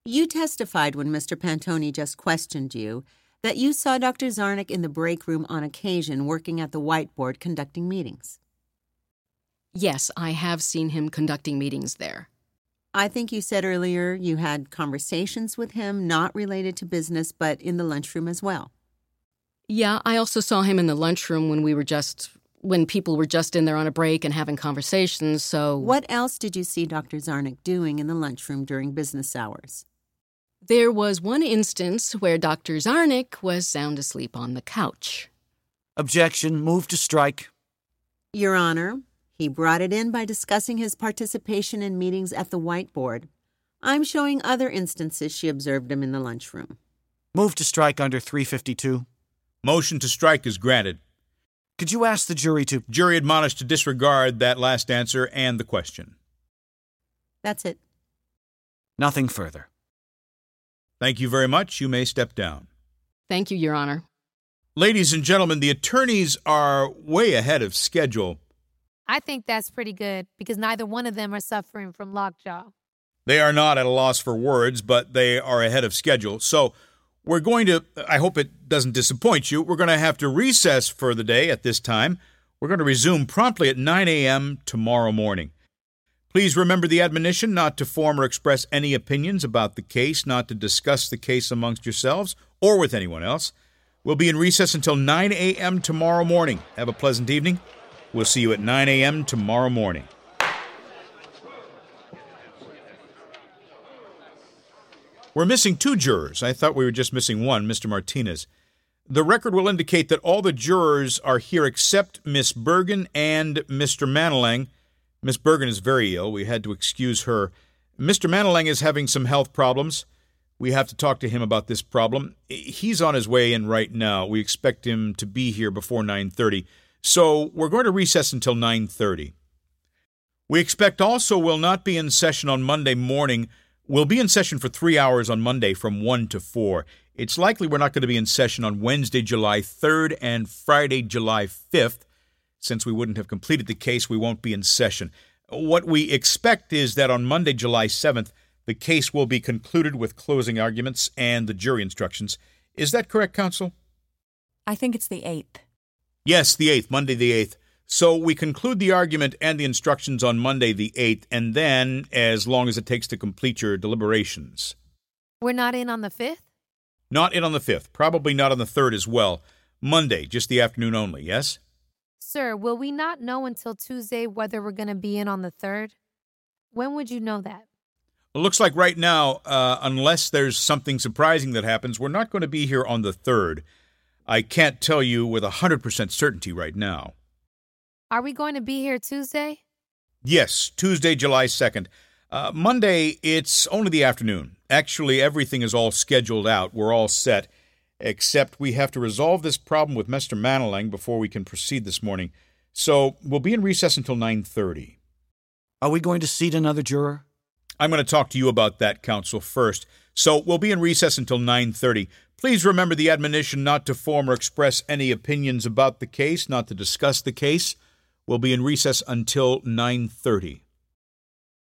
You testified when Mr. Pantoni just questioned you that you saw Dr. Zarnick in the break room on occasion working at the whiteboard conducting meetings. Yes, I have seen him conducting meetings there. I think you said earlier you had conversations with him not related to business but in the lunchroom as well. Yeah, I also saw him in the lunchroom when people were just in there on a break and having conversations, so... What else did you see Dr. Zarnick doing in the lunchroom during business hours? There was one instance where Dr. Zarnick was sound asleep on the couch. Objection. Move to strike. Your Honor, he brought it in by discussing his participation in meetings at the whiteboard. I'm showing other instances she observed him in the lunchroom. Move to strike under 352. Motion to strike is granted. Could you ask the jury to... Jury admonished to disregard that last answer and the question. That's it. Nothing further. Thank you very much. You may step down. Thank you, Your Honor. Ladies and gentlemen, the attorneys are way ahead of schedule. I think that's pretty good because neither one of them are suffering from lockjaw. They are not at a loss for words, but they are ahead of schedule. So we're going to, I hope it doesn't disappoint you, we're going to have to recess for the day at this time. We're going to resume promptly at 9 a.m. tomorrow morning. Please remember the admonition not to form or express any opinions about the case, not to discuss the case amongst yourselves or with anyone else. We'll be in recess until 9 a.m. tomorrow morning. Have a pleasant evening. We'll see you at 9 a.m. tomorrow morning. We're missing 2 jurors. I thought we were just missing one, Mr. Martinez. The record will indicate that all the jurors are here except Miss Bergen and Mr. Manalang. Miss Bergen is very ill. We had to excuse her. Mr. Manalang is having some health problems. We have to talk to him about this problem. He's on his way in right now. We expect him to be here before 9:30. So we're going to recess until 9:30. We expect also we'll not be in session on Monday morning. We'll be in session for 3 hours on Monday from 1 to 4. It's likely we're not going to be in session on Wednesday, July 3rd and Friday, July 5th. Since we wouldn't have completed the case, we won't be in session. What we expect is that on Monday, July 7th, the case will be concluded with closing arguments and the jury instructions. Is that correct, counsel? I think it's the 8th. Yes, the 8th, Monday the 8th. So we conclude the argument and the instructions on Monday the 8th, and then, as long as it takes to complete your deliberations. We're not in on the 5th? Not in on the 5th. Probably not on the 3rd as well. Monday, just the afternoon only, yes? Sir, will we not know until Tuesday whether we're going to be in on the 3rd? When would you know that? It looks like right now, unless there's something surprising that happens, we're not going to be here on the 3rd. I can't tell you with 100% certainty right now. Are we going to be here Tuesday? Yes, Tuesday, July 2nd. Monday, it's only the afternoon. Actually, everything is all scheduled out. We're all set, except we have to resolve this problem with Mr. Manalang before we can proceed this morning. So we'll be in recess until 9:30. Are we going to seat another juror? I'm going to talk to you about that, counsel, first. So we'll be in recess until 9:30. Please remember the admonition not to form or express any opinions about the case, not to discuss the case. We'll be in recess until 9:30.